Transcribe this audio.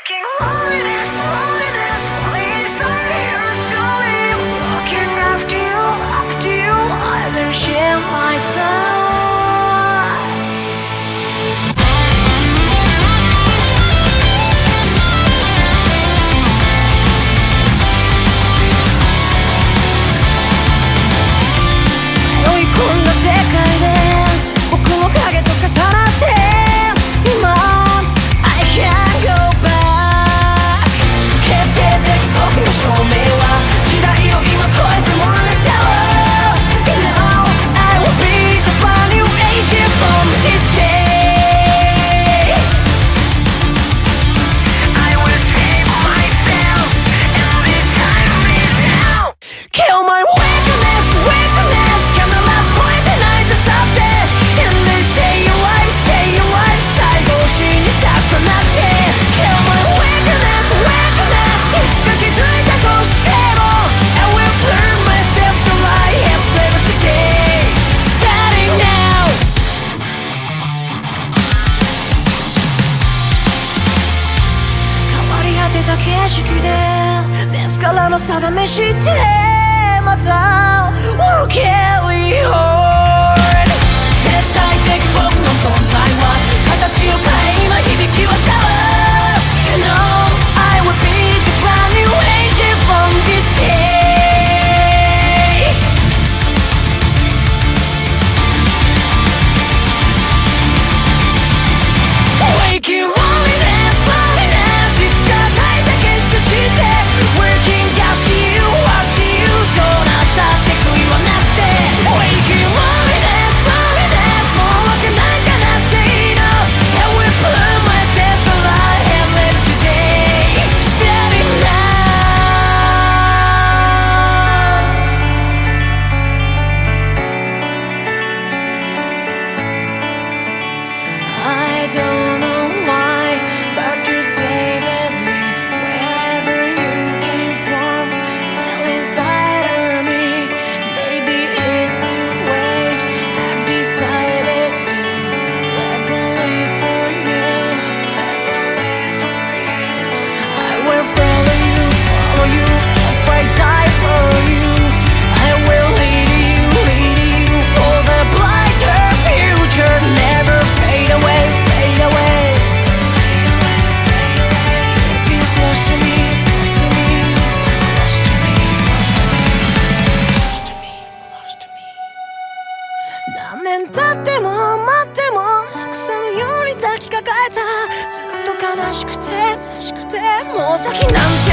Waking loneliness, loneliness, falling inside your story. Looking after you, I will share my time.追い込んだ世界で僕の影と重なって今 I can't go back 決定的僕の証明は時代を今超えてもらえたわ Now I will be the brand new agent from this day I will save myself every time is now Kill my weakness, weakness 必ず超えてないと去って And then stay alive, stay alive 最後を信じたくなくて Kill my weakness, weakness いつか気づいたとしても I will burn myself alive and live today Starting now 変わり果てた景色でですからの定めしてまた We'll carry on 絶対的僕の存在は形を変え今響き渡る You know I will be the brand new angel from this day Waking loneliness, loneliness いつか耐えた景色散って Working after you, after you どうなったって悔いはなくて Waking loneliness, loneliness もうわけなんかなくていいの I will put myself alive and live today Starting now I don't know why but you stay with me Wherever you came from Fell inside of me Maybe it's too late I've decided to live only for you I will follow you If I die for you I will lead you For the brighter future Never fade away, fade away Keep you close to me, close to me Close to me 何年経っても待っても腐るように抱きかかえたずっと悲しくてもう先なんて